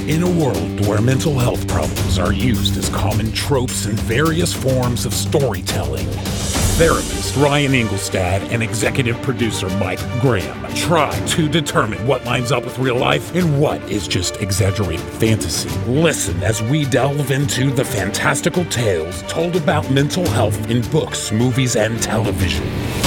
In a world where mental health problems are used as common tropes in various forms of storytelling, therapist Ryan Engelstad and executive producer Mike Graham try to determine what lines up with real life and what is just exaggerated fantasy. Listen as we delve into the fantastical tales told about mental health in books, movies, and television.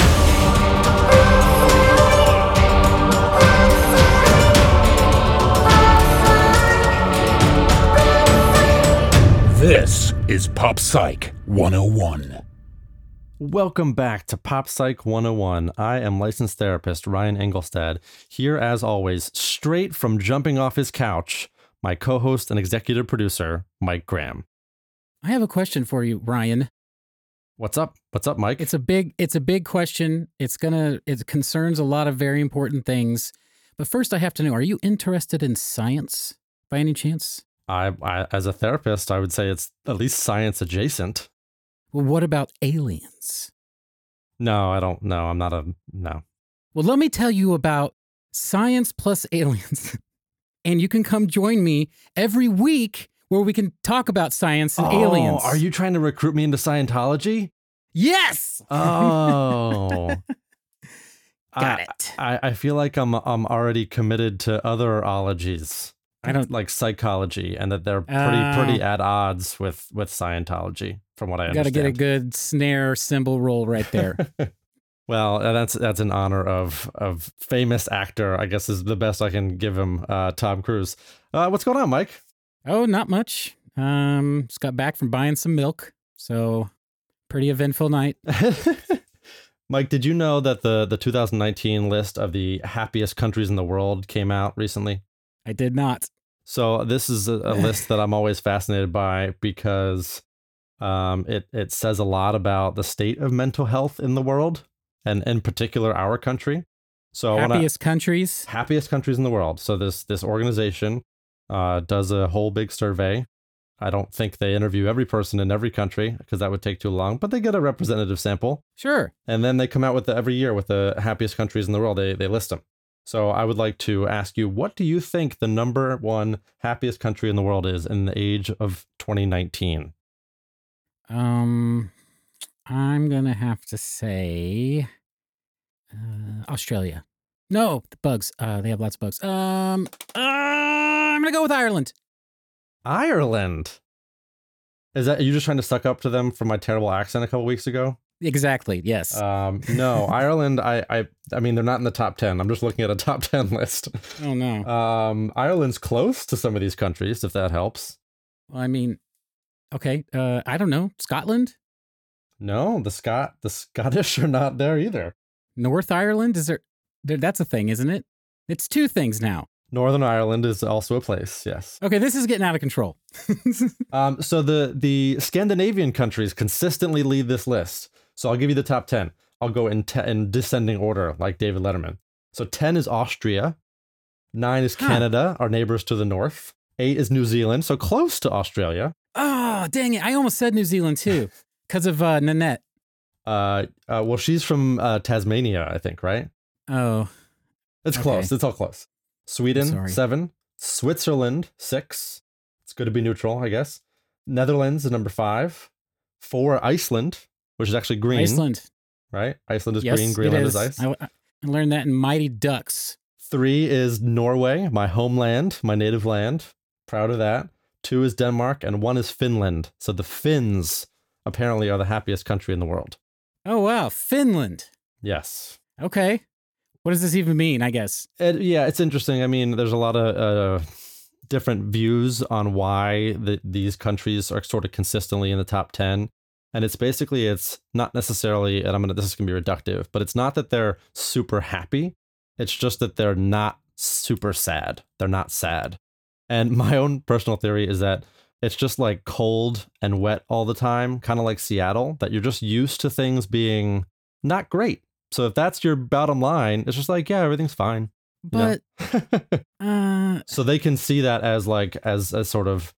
This is Pop Psych 101. Welcome back to Pop Psych 101. I am licensed therapist Ryan Engelstad, here as always, straight from jumping off his couch, my co-host and executive producer, Mike Graham. I have a question for you, Ryan. What's up? What's up, Mike? It's a big question. It concerns a lot of very important things. But first I have to know, are you interested in science by any chance? I as a therapist, I would say it's at least science adjacent. Well, what about aliens? No, I don't know. I'm not no. Well, let me tell you about science plus aliens. And you can come join me every week where we can talk about science and aliens. Are you trying to recruit me into Scientology? Yes! Oh. Got it. I feel like I'm already committed to other ologies. I don't like psychology, and that they're pretty at odds with Scientology, from what I understand. Got to get a good snare cymbal roll right there. Well, that's in honor of famous actor, I guess is the best I can give him, Tom Cruise. What's going on, Mike? Oh, not much. Just got back from buying some milk, so pretty eventful night. Mike, did you know that the 2019 list of the happiest countries in the world came out recently? I did not. So this is a list that I'm always fascinated by because it says a lot about the state of mental health in the world, and in particular our country. So happiest countries in the world. So this organization does a whole big survey. I don't think they interview every person in every country because that would take too long, but they get a representative sample. Sure. And then they come out with every year with the happiest countries in the world. They list them. So I would like to ask you, what do you think the number one happiest country in the world is in the age of 2019? I'm going to have to say Australia. No, the bugs. They have lots of bugs. I'm going to go with Ireland. Ireland? Are you just trying to suck up to them for my terrible accent a couple weeks ago? Exactly. Yes. No, Ireland. I mean, they're not in the top 10. I'm just looking at a top 10 list. Oh no. Ireland's close to some of these countries, if that helps. Well, I mean, okay. I don't know. Scotland? No, the Scottish are not there either. North Ireland? Is there? That's a thing, isn't it? It's two things now. Northern Ireland is also a place, yes. Okay, this is getting out of control. So the Scandinavian countries consistently lead this list. So I'll give you the top 10. I'll go in descending order, like David Letterman. So 10 is Austria. 9 is Canada, our neighbors to the north. 8 is New Zealand, so close to Australia. Oh, dang it. I almost said New Zealand, too, because of Nanette. Well, she's from Tasmania, I think, right? Oh. It's close. It's all close. Sweden, 7. Switzerland, 6. It's good to be neutral, I guess. Netherlands is number 5. 4, Iceland, which is actually green. Iceland. Right? Iceland is green, Greenland is ice. I learned that in Mighty Ducks. 3 is Norway, my homeland, my native land. Proud of that. 2 is Denmark, and 1 is Finland. So the Finns apparently are the happiest country in the world. Oh, wow. Finland. Yes. Okay. What does this even mean, I guess? Yeah, it's interesting. I mean, there's a lot of different views on why these countries are sort of consistently in the top 10. And it's not necessarily, and this is going to be reductive, but it's not that they're super happy. It's just that they're not super sad. They're not sad. And my own personal theory is that it's just like cold and wet all the time, kind of like Seattle, that you're just used to things being not great. So if that's your bottom line, it's just like, yeah, everything's fine. But so they can see that as sort of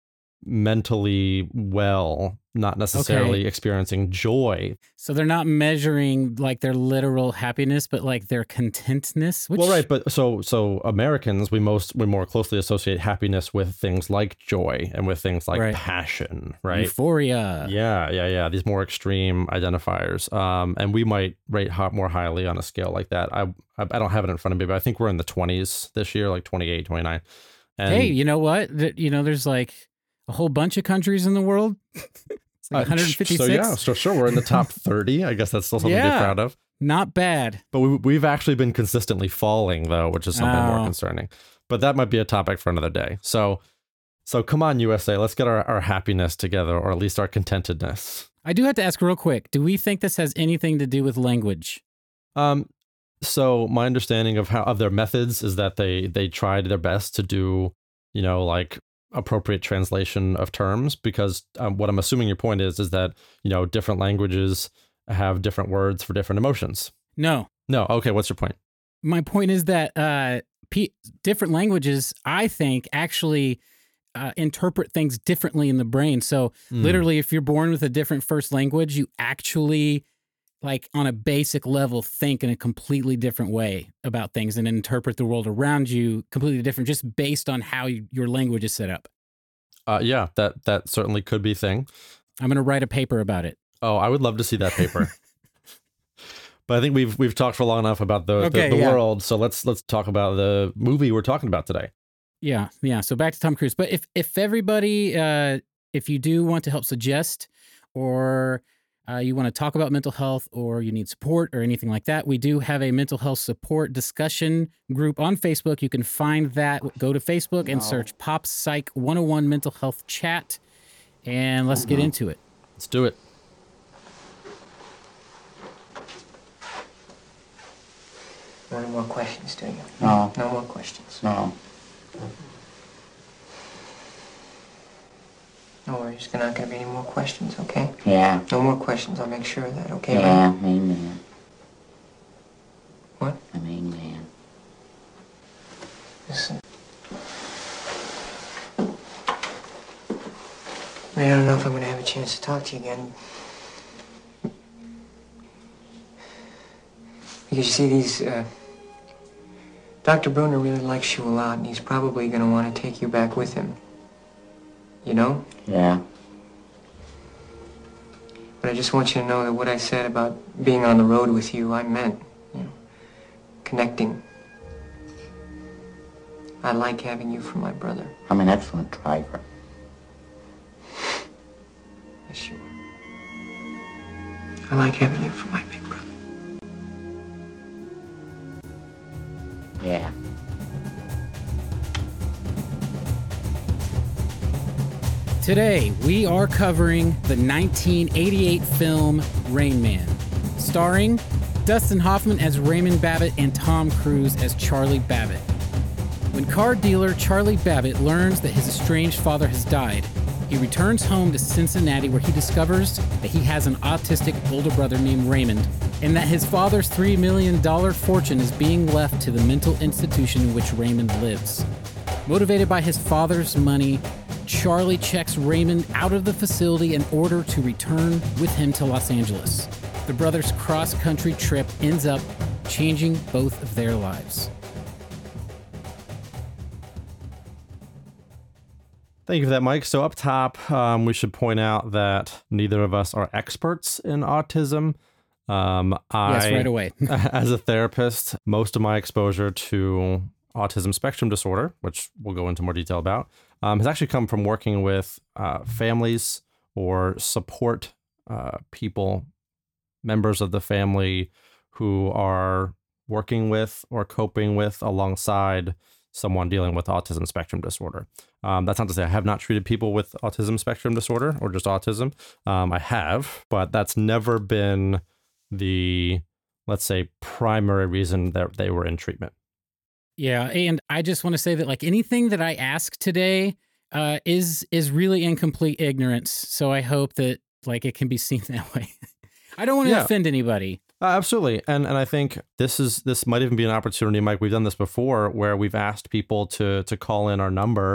mentally well, not necessarily experiencing joy. So they're not measuring like their literal happiness, but like their contentness. Which, Well, right, but so Americans, we more closely associate happiness with things like joy and with things like passion, right? Euphoria. Yeah. These more extreme identifiers, and we might rate more highly on a scale like that. I don't have it in front of me, but I think we're in the 20s this year, like 28, 29. And hey, you know what? There's like a whole bunch of countries in the world. It's like 156. So yeah, so sure, we're in the top 30. I guess that's still something to be proud of. Not bad. But we've actually been consistently falling though, which is something more concerning. But that might be a topic for another day. So come on, USA, let's get our happiness together, or at least our contentedness. I do have to ask real quick, do we think this has anything to do with language? So my understanding of their methods is that they tried their best to do, like appropriate translation of terms, because what I'm assuming your point is that, different languages have different words for different emotions. No. Okay. What's your point? My point is that different languages, I think, actually interpret things differently in the brain. So literally, if you're born with a different first language, you actually, like on a basic level, think in a completely different way about things and interpret the world around you completely different, just based on how your language is set up. Yeah, that certainly could be a thing. I'm going to write a paper about it. Oh, I would love to see that paper. But I think we've talked for long enough about the world, so let's talk about the movie we're talking about today. Yeah. So back to Tom Cruise. But if everybody, if you do want to help suggest, or you want to talk about mental health, or you need support or anything like that, we do have a mental health support discussion group on Facebook. You can find that. Go to Facebook and search Pop Psych 101 Mental Health Chat, and let's get into it. Let's do it. No more questions, do you? No. No more questions? No. No worries, there's not going to be any more questions, okay? Yeah. No more questions, I'll make sure of that, okay, Yeah, man? amen. What? Amen. Listen. I don't know if I'm going to have a chance to talk to you again. Because you see, these, Dr. Bruner really likes you a lot, and he's probably going to want to take you back with him. You know? Yeah. But I just want you to know that what I said about being on the road with you, I meant, connecting. I like having you for my brother. I'm an excellent driver. Yes, you are. I like having you for my big brother. Yeah. Today, we are covering the 1988 film Rain Man, starring Dustin Hoffman as Raymond Babbitt and Tom Cruise as Charlie Babbitt. When car dealer Charlie Babbitt learns that his estranged father has died, he returns home to Cincinnati, where he discovers that he has an autistic older brother named Raymond, and that his father's $3 million fortune is being left to the mental institution in which Raymond lives. Motivated by his father's money, Charlie checks Raymond out of the facility in order to return with him to Los Angeles. The brothers' cross-country trip ends up changing both of their lives. Thank you for that, Mike. So up top, we should point out that neither of us are experts in autism. Yes, right away. As a therapist, most of my exposure to autism spectrum disorder, which we'll go into more detail about, has actually come from working with families or support people, members of the family who are working with or coping with alongside someone dealing with autism spectrum disorder. That's not to say I have not treated people with autism spectrum disorder or just autism. I have, but that's never been the, let's say, primary reason that they were in treatment. Yeah, and I just want to say that like anything that I ask today is really in complete ignorance. So I hope that like it can be seen that way. I don't want to offend anybody. Absolutely. And I think this might even be an opportunity, Mike. We've done this before where we've asked people to call in our number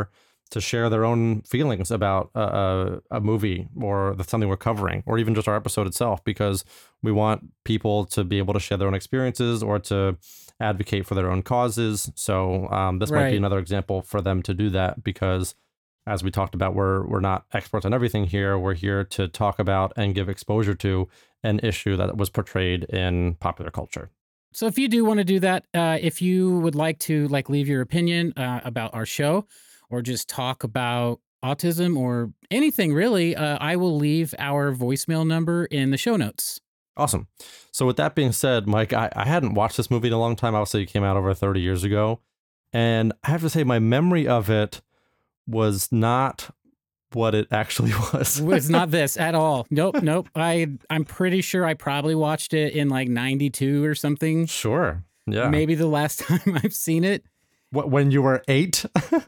to share their own feelings about a movie or something we're covering, or even just our episode itself, because we want people to be able to share their own experiences or to advocate for their own causes. So this might be Right. another example for them to do that, because as we talked about, we're not experts on everything here. We're here to talk about and give exposure to an issue that was portrayed in popular culture. So if you do want to do that, if you would like to leave your opinion about our show, or just talk about autism or anything really, I will leave our voicemail number in the show notes. Awesome. So with that being said, Mike, I hadn't watched this movie in a long time. Obviously, it came out over 30 years ago. And I have to say, my memory of it was not what it actually was. It's not this at all. Nope. I'm pretty sure I probably watched it in 92 or something. Sure. Yeah. Maybe the last time I've seen it. What, when you were 8?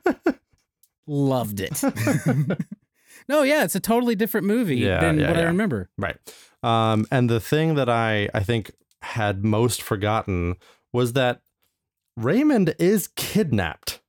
Loved it. No, yeah, it's a totally different movie than what I remember. Right. And the thing that I think had most forgotten was that Raymond is kidnapped.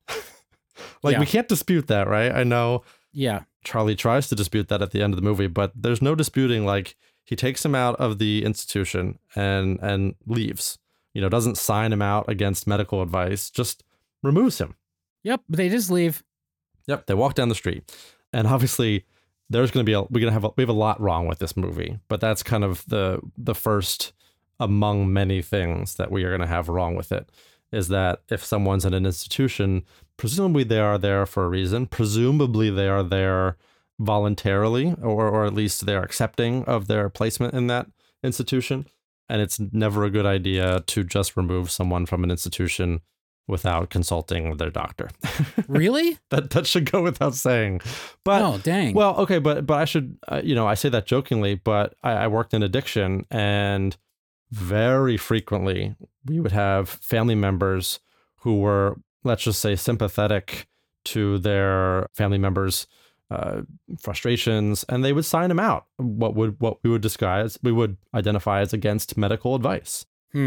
We can't dispute that, right? I know Yeah. Charlie tries to dispute that at the end of the movie, but there's no disputing, he takes him out of the institution and leaves, doesn't sign him out against medical advice, just removes him. Yep, they just leave. Yep, they walk down the street. And obviously there's going to be we have a lot wrong with this movie, but that's kind of the first among many things that we are going to have wrong with it, is that if someone's in an institution, presumably they are there for a reason. Presumably they are there voluntarily, or at least they're accepting of their placement in that institution. And it's never a good idea to just remove someone from an institution without consulting their doctor. Really? That should go without saying. But Oh, dang. well, okay, but I should, I say that jokingly, but I worked in addiction, and very frequently we would have family members who were, let's just say, sympathetic to their family members' frustrations, and they would sign them out. What we would identify as against medical advice.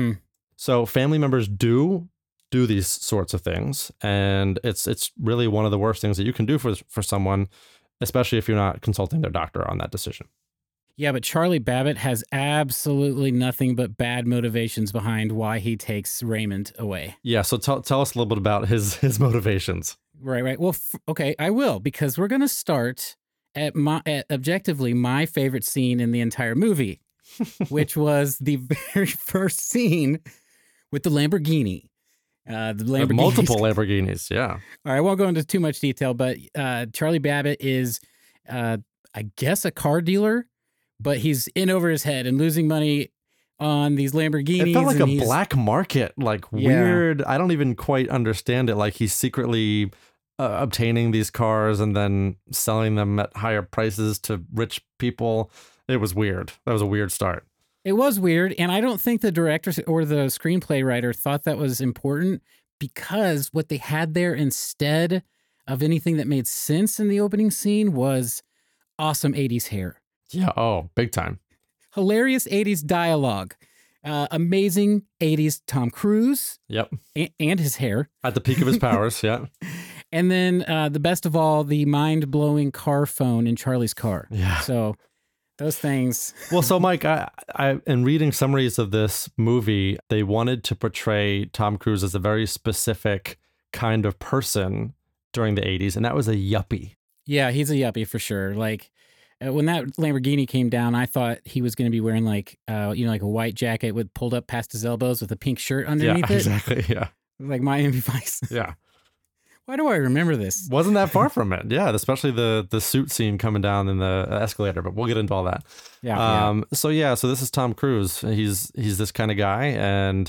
So family members do these sorts of things, and it's really one of the worst things that you can do for someone, especially if you're not consulting their doctor on that decision. Yeah, but Charlie Babbitt has absolutely nothing but bad motivations behind why he takes Raymond away. Yeah, so tell us a little bit about his motivations. Right. Well, okay, I will, because we're going to start at objectively my favorite scene in the entire movie, which was the very first scene with the Lamborghini. The Lamborghini. Multiple Lamborghinis, yeah. All right, I won't go into too much detail, but Charlie Babbitt is, I guess, a car dealer, but he's in over his head and losing money on these Lamborghinis. It felt like a black market, weird. I don't even quite understand it. He's secretly obtaining these cars and then selling them at higher prices to rich people. It was weird. That was a weird start. It was weird, and I don't think the director or the screenplay writer thought that was important, because what they had there instead of anything that made sense in the opening scene was awesome 80s hair. Yeah, oh, big time. Hilarious 80s dialogue. Amazing 80s Tom Cruise. Yep. And his hair. At the peak of his powers, yeah. And then the best of all, the mind-blowing car phone in Charlie's car. Yeah. So those things. Well, so Mike, I in reading summaries of this movie, they wanted to portray Tom Cruise as a very specific kind of person during the 80s, and that was a yuppie. Yeah, he's a yuppie for sure. When that Lamborghini came down, I thought he was going to be wearing a white jacket with pulled up past his elbows with a pink shirt underneath it. Exactly, yeah. Like Miami Vice. Yeah. Why do I remember this? Wasn't that far from it. Yeah, especially the suit scene coming down in the escalator, but we'll get into all that. Yeah. So this is Tom Cruise. He's this kind of guy, and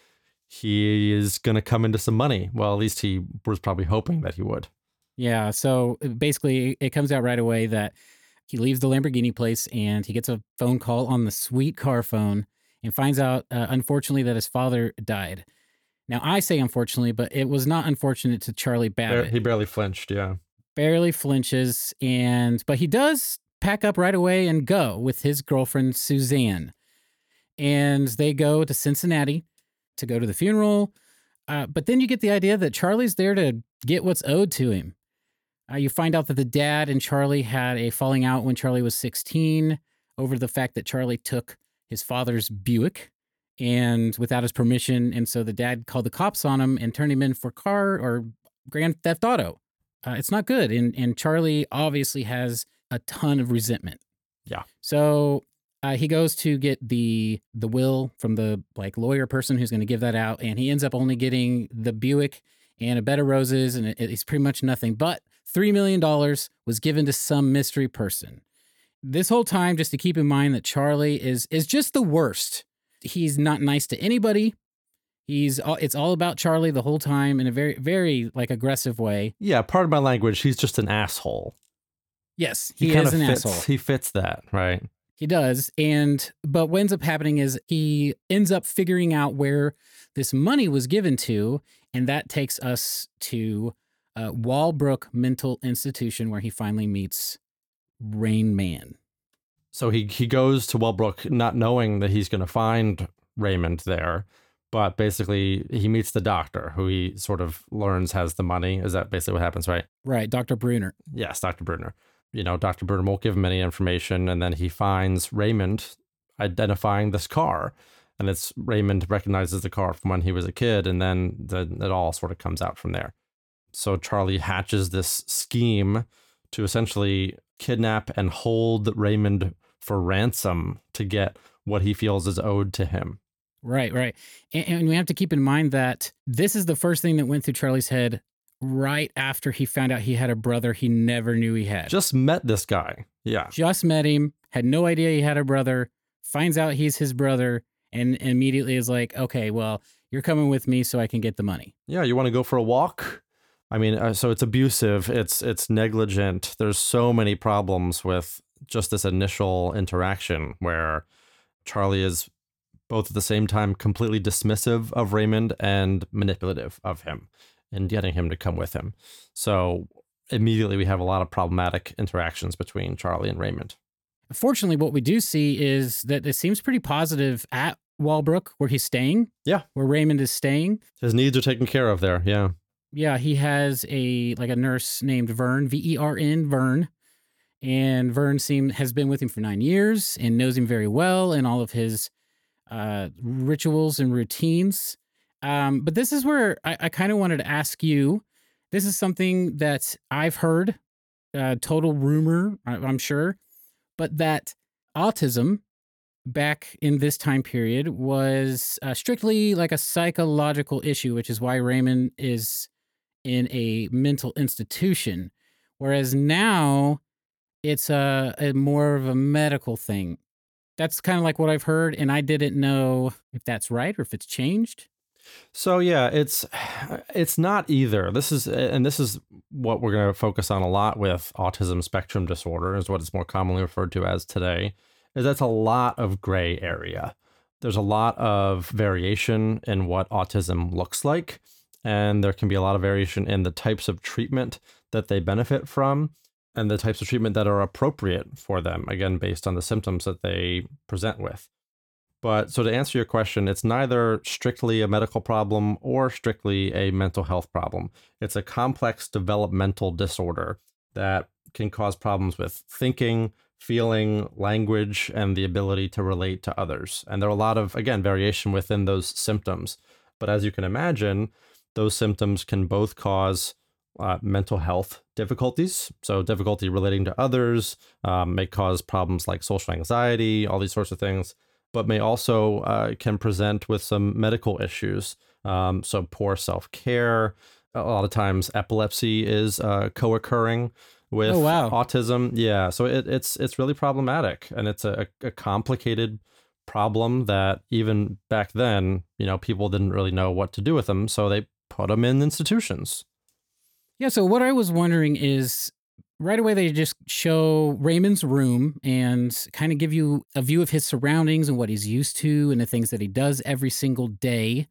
he is going to come into some money. Well, at least he was probably hoping that he would. Yeah, so basically it comes out right away that he leaves the Lamborghini place and he gets a phone call on the sweet car phone and finds out, unfortunately, that his father died. Now, I say unfortunately, but it was not unfortunate to Charlie Babbitt. He barely flinched, yeah. Barely flinches, but he does pack up right away and go with his girlfriend, Suzanne. And they go to Cincinnati to go to the funeral. But then you get the idea that Charlie's there to get what's owed to him. You find out that the dad and Charlie had a falling out when Charlie was 16 over the fact that Charlie took his father's Buick and without his permission. And so the dad called the cops on him and turned him in for car or grand theft auto. It's not good. And Charlie obviously has a ton of resentment. Yeah. So he goes to get the will from the lawyer person who's going to give that out. And he ends up only getting the Buick and a bed of roses. And it's pretty much nothing. But $3 million was given to some mystery person. This whole time, just to keep in mind that Charlie is just the worst. He's not nice to anybody. It's all about Charlie the whole time in a very, very aggressive way. Yeah, pardon my language. He's just an asshole. Yes, he is an asshole. He fits that, right? He does. But what ends up happening is he ends up figuring out where this money was given to. And that takes us to Walbrook Mental Institution, where he finally meets Rain Man. So he goes to Walbrook not knowing that he's going to find Raymond there. But basically, he meets the doctor, who he sort of learns has the money. Is that basically what happens, right? Right, Dr. Bruner. Yes, Dr. Bruner. Dr. Bruner won't give him any information, and then he finds Raymond identifying this car. And it's Raymond recognizes the car from when he was a kid, and then it all sort of comes out from there. So Charlie hatches this scheme to essentially kidnap and hold Raymond for ransom to get what he feels is owed to him. Right. And we have to keep in mind that this is the first thing that went through Charlie's head right after he found out he had a brother he never knew he had. Just met this guy. Yeah. Just met him, had no idea he had a brother, finds out he's his brother, and immediately is like, okay, well, you're coming with me so I can get the money. Yeah, you want to go for a walk? I mean, so it's abusive, it's negligent. There's so many problems with just this initial interaction where Charlie is both at the same time completely dismissive of Raymond and manipulative of him and getting him to come with him. So immediately we have a lot of problematic interactions between Charlie and Raymond. Fortunately, what we do see is that it seems pretty positive at Walbrook, where he's staying. Yeah. Where Raymond is staying. His needs are taken care of there, yeah. Yeah, he has a nurse named Vern, Vern, Vern. And Vern has been with him for 9 years and knows him very well and all of his rituals and routines. But this is where I kind of wanted to ask you. This is something that I've heard, total rumor, I'm sure, but that autism back in this time period was strictly a psychological issue, which is why Raymond is in a mental institution. Whereas now it's a more of a medical thing. That's kind of what I've heard, and I didn't know if that's right or if it's changed. So yeah, it's not either. This is what we're going to focus on a lot with autism spectrum disorder, is what it's more commonly referred to as today. Is that's a lot of gray area. There's a lot of variation in what autism looks like, and there can be a lot of variation in the types of treatment that they benefit from and the types of treatment that are appropriate for them, again, based on the symptoms that they present with. But so to answer your question, it's neither strictly a medical problem or strictly a mental health problem. It's a complex developmental disorder that can cause problems with thinking, feeling, language, and the ability to relate to others. And there are a lot of, again, variation within those symptoms. But as you can imagine, those symptoms can both cause mental health difficulties. So difficulty relating to others may cause problems like social anxiety, all these sorts of things, but may also can present with some medical issues. So poor self-care. A lot of times epilepsy is co-occurring with autism. Yeah. So it's really problematic, and it's a complicated problem that even back then, people didn't really know what to do with them. So they put them in institutions. Yeah, so what I was wondering is, right away they just show Raymond's room and kind of give you a view of his surroundings and what he's used to and the things that he does every single day.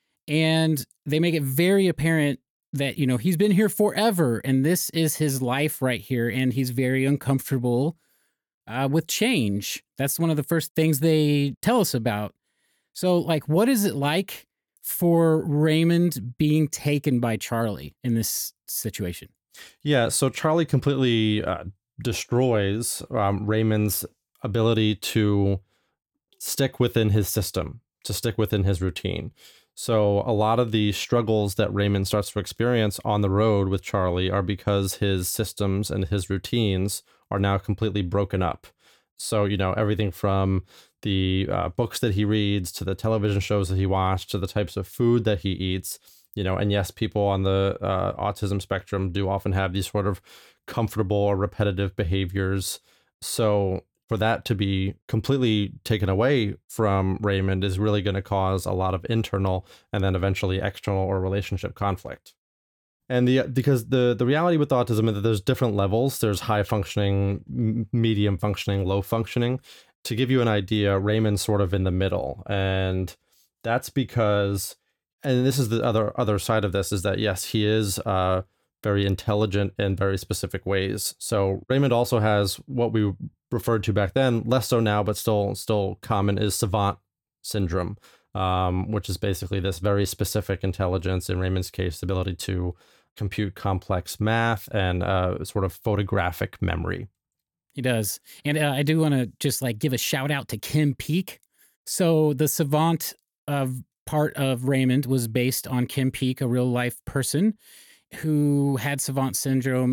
And they make it very apparent that, he's been here forever and this is his life right here. And he's very uncomfortable with change. That's one of the first things they tell us about. So, what is it like for Raymond being taken by Charlie in this situation? Yeah, so Charlie completely destroys Raymond's ability to stick within his system, to stick within his routine. So a lot of the struggles that Raymond starts to experience on the road with Charlie are because his systems and his routines are now completely broken up. So, everything from the books that he reads to the television shows that he watched to the types of food that he eats, and yes, people on the autism spectrum do often have these sort of comfortable or repetitive behaviors. So for that to be completely taken away from Raymond is really going to cause a lot of internal and then eventually external or relationship conflict. And because the reality with autism is that there's different levels. There's high functioning, medium functioning, low functioning. To give you an idea, Raymond's sort of in the middle. And that's because, and this is the other side of this, is that yes, he is very intelligent in very specific ways. So Raymond also has what we referred to back then, less so now, but still common, is savant syndrome, which is basically this very specific intelligence, in Raymond's case, the ability to compute complex math and sort of photographic memory. He does. And I do want to just give a shout out to Kim Peek. So the savant part of Raymond was based on Kim Peek, a real life person who had savant syndrome.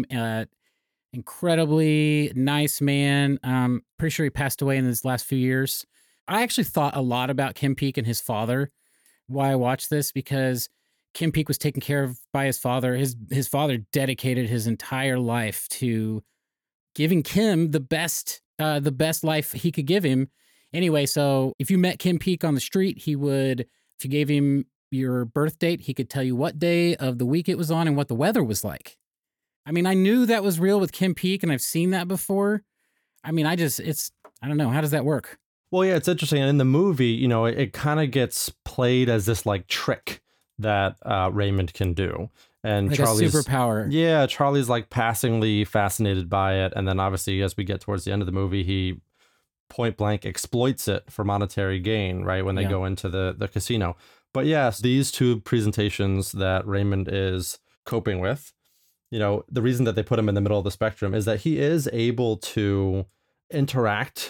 Incredibly nice man. Pretty sure he passed away in his last few years. I actually thought a lot about Kim Peek and his father while I watched this, because Kim Peek was taken care of by his father. His father dedicated his entire life to giving Kim the best life he could give him. Anyway, so if you met Kim Peek on the street, if you gave him your birth date, he could tell you what day of the week it was on and what the weather was like. I mean, I knew that was real with Kim Peek, and I've seen that before. I mean, I don't know. How does that work? Well, yeah, it's interesting. And in the movie, it kind of gets played as this trick that Raymond can do. And Charlie's a superpower. Yeah, Charlie's passingly fascinated by it. And then obviously, as we get towards the end of the movie, he point blank exploits it for monetary gain, right? When they go into the casino. But yes, these two presentations that Raymond is coping with, the reason that they put him in the middle of the spectrum is that he is able to interact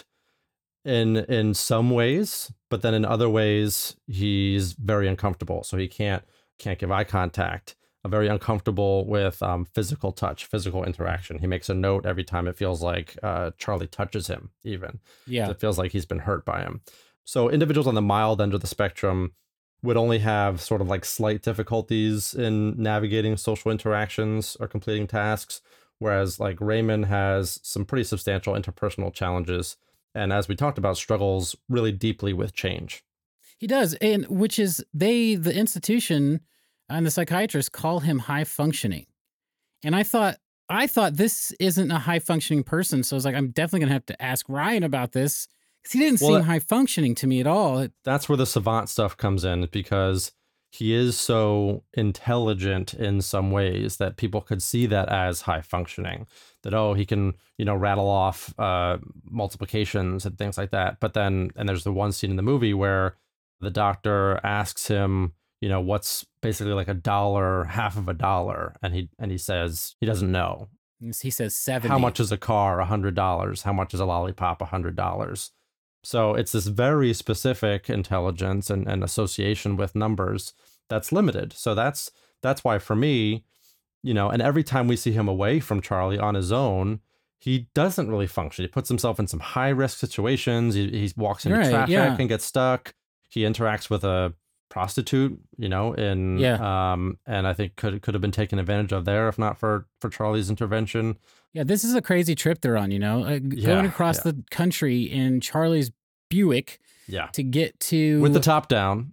in some ways, but then in other ways he's very uncomfortable. So he can't give eye contact. Very uncomfortable with physical touch, physical interaction. He makes a note every time it feels like Charlie touches him, even. Yeah. It feels like he's been hurt by him. So individuals on the mild end of the spectrum would only have sort of slight difficulties in navigating social interactions or completing tasks, whereas Raymond has some pretty substantial interpersonal challenges, and as we talked about, struggles really deeply with change. He does, and which is the institution and the psychiatrists call him high functioning. And I thought this isn't a high functioning person, so I was I'm definitely gonna have to ask Ryan about this, because he didn't seem high functioning to me at all. That's where the savant stuff comes in, because he is so intelligent in some ways that people could see that as high functioning, that, he can, rattle off multiplications and things like that. But then, and there's the one scene in the movie where the doctor asks him, what's basically a dollar, half of a dollar. And he says he doesn't know. He says 70. How much is a car? $100. How much is a lollipop? $100. So it's this very specific intelligence and association with numbers that's limited. So that's why for me, and every time we see him away from Charlie on his own, he doesn't really function. He puts himself in some high risk situations. He walks into traffic and gets stuck. He interacts with a prostitute, and I think could have been taken advantage of there if not for Charlie's intervention. Yeah, this is a crazy trip they're on, going across the country in Charlie's Buick to get to... With the top down.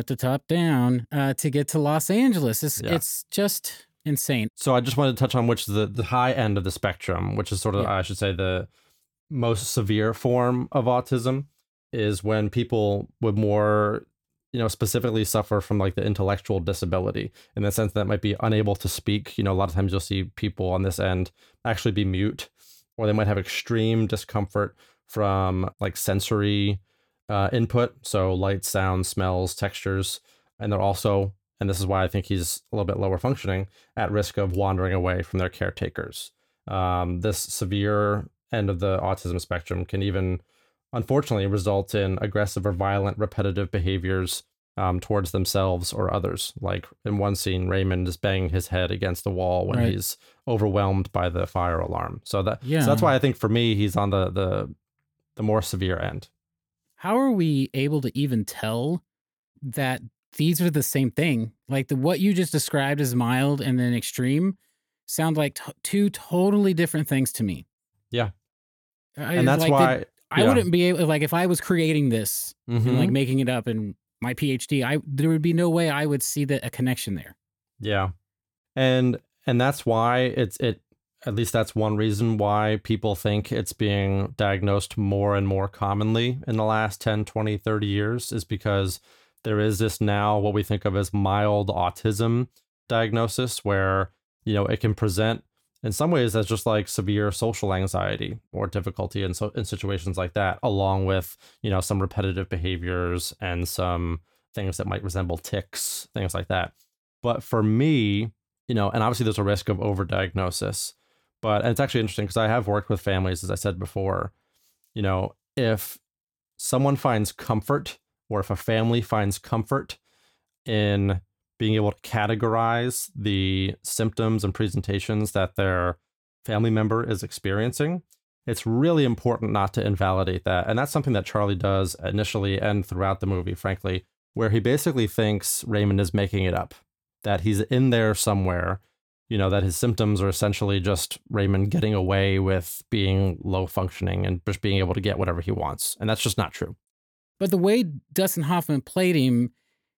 To get to Los Angeles. It's just insane. So I just wanted to touch on which is the high end of the spectrum, which is sort of, I should say, the most severe form of autism, is when people would more... specifically suffer from the intellectual disability, in the sense that might be unable to speak. A lot of times you'll see people on this end actually be mute, or they might have extreme discomfort from sensory input. So light, sound, smells, textures. And they're also and this is why I think he's a little bit lower functioning, at risk of wandering away from their caretakers. This severe end of the autism spectrum can even, unfortunately, result in aggressive or violent repetitive behaviors towards themselves or others. Like in one scene, Raymond is banging his head against the wall when he's overwhelmed by the fire alarm. So that's why I think for me, he's on the more severe end. How are we able to even tell that these are the same thing? Like what you just described as mild and then extreme sound like two totally different things to me. Yeah. And that's like why I wouldn't be able, like if I was creating this and like making it up in my PhD, there would be no way I would see a connection there. Yeah. And that's why it at least that's one reason why people think it's being diagnosed more and more commonly in the last 10, 20, 30 years, is because there is this now what we think of as mild autism diagnosis, where, you know, it can present in some ways as just like severe social anxiety or difficulty in situations like that, along with, you know, some repetitive behaviors and some things that might resemble tics, things like that. But for me, you know, and obviously there's a risk of overdiagnosis, and it's actually interesting because I have worked with families, as I said before. You know, if someone finds comfort, or if a family finds comfort in being able to categorize the symptoms and presentations that their family member is experiencing, it's really important not to invalidate that. And that's something that Charlie does initially and throughout the movie, frankly, where he basically thinks Raymond is making it up, that he's in there somewhere, you know, that his symptoms are essentially just Raymond getting away with being low functioning and just being able to get whatever he wants. And that's just not true. But the way Dustin Hoffman played him,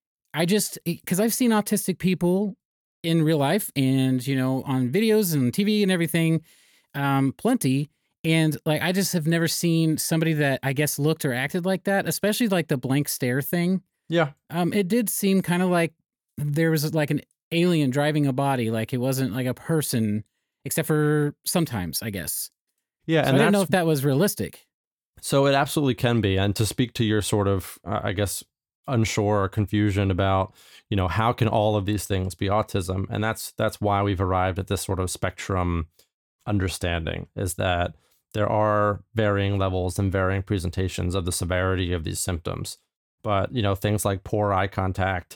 because I've seen autistic people in real life and, you know, on videos and TV and everything, plenty. And like, I just have never seen somebody that I guess looked or acted like that, especially like the blank stare thing. Yeah. It did seem kind of like there was like an alien driving a body, like it wasn't like a person, except for sometimes, I guess. Yeah. So and I didn't know if that was realistic. So it absolutely can be. And to speak to your sort of, I guess, unsure or confusion about, you know, how can all of these things be autism? And that's why we've arrived at this sort of spectrum understanding, is that there are varying levels and varying presentations of the severity of these symptoms. But, you know, things like poor eye contact,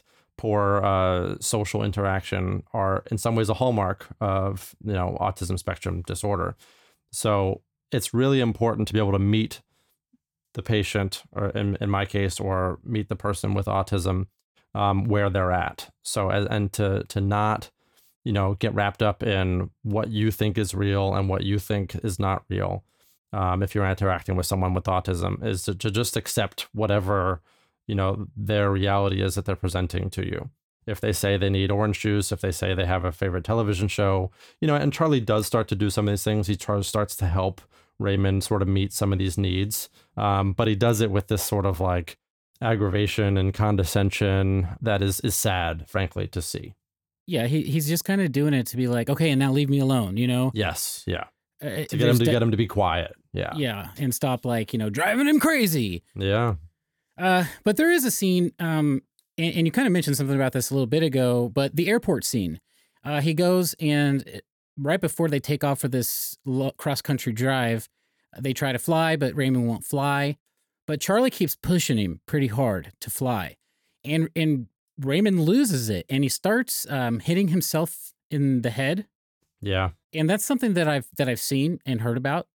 poor social interaction are in some ways a hallmark of, you know, autism spectrum disorder. So it's really important to be able to meet the patient, or in my case, or meet the person with autism where they're at. So and to not, you know, get wrapped up in what you think is real and what you think is not real. If you're interacting with someone with autism, is to just accept whatever, you know, their reality is that they're presenting to you. If they say they need orange juice, if they say they have a favorite television show, you know, and Charlie does start to do some of these things. He starts to help Raymond sort of meet some of these needs. But he does it with this sort of like aggravation and condescension that is sad, frankly, to see. Yeah, he's just kind of doing it to be like, okay, and now leave me alone, you know? Yes, yeah. To get him to be quiet. Yeah. Yeah, and stop, like, you know, driving him crazy. Yeah. But there is a scene, and you kind of mentioned something about this a little bit ago, but the airport scene. He goes and right before they take off for this cross-country drive, they try to fly, but Raymond won't fly. But Charlie keeps pushing him pretty hard to fly. And Raymond loses it, and he starts hitting himself in the head. Yeah. And that's something that I've seen and heard about,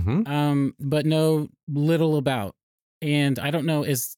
but know little about. And I don't know is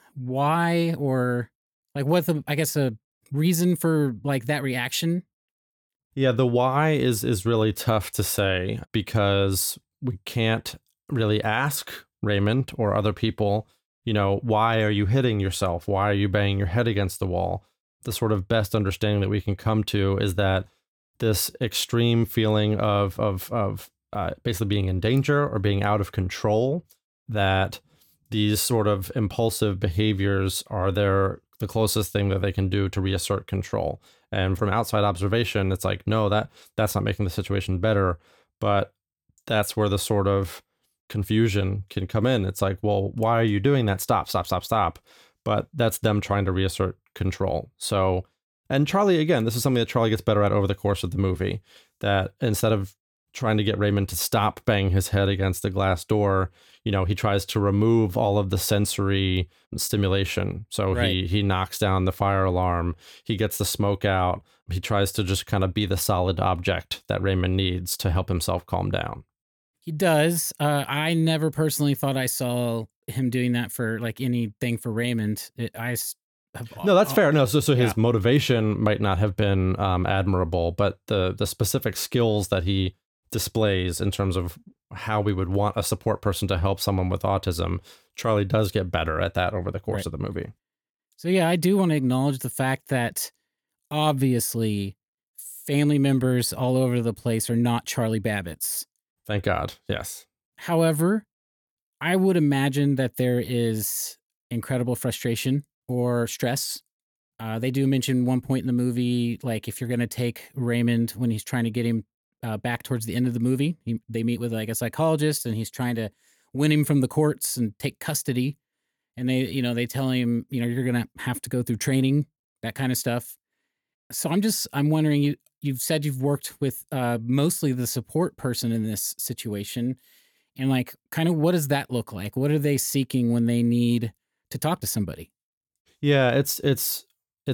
why, or like what a reason for like that reaction. Yeah, the why is really tough to say, because we can't really ask Raymond or other people, you know, why are you hitting yourself? Why are you banging your head against the wall? The sort of best understanding that we can come to is that this extreme feeling of basically being in danger or being out of control, that these sort of impulsive behaviors are the closest thing that they can do to reassert control. And from outside observation, it's like, no, that's not making the situation better. But that's where the sort of confusion can come in. It's like, well, why are you doing that? Stop. But that's them trying to reassert control. So And Charlie, again, this is something that Charlie gets better at over the course of the movie, that instead of trying to get Raymond to stop banging his head against the glass door, he tries to remove all of the sensory stimulation. So Right. he knocks down the fire alarm, he gets the smoke out, he tries to just kind of be the solid object that Raymond needs to help himself calm down. He does. I never personally thought I saw him doing that for like anything for Raymond. No, that's fair. No, so his Yeah. motivation might not have been admirable, but the specific skills that he displays in terms of how we would want a support person to help someone with autism, Charlie does get better at that over the course of the movie. So yeah, I do want to acknowledge the fact that obviously family members all over the place are not Charlie Babbitt's. Thank God. Yes. However, I would imagine that there is incredible frustration or stress. They do mention one point in the movie, like if you're going to take Raymond when he's trying to get him back towards the end of the movie, they meet with like a psychologist and he's trying to win him from the courts and take custody. And they tell him, you're going to have to go through training, that kind of stuff. So I'm wondering, you've said you've worked with mostly the support person in this situation. And like, kind of what does that look like? What are they seeking when they need to talk to somebody? Yeah, it's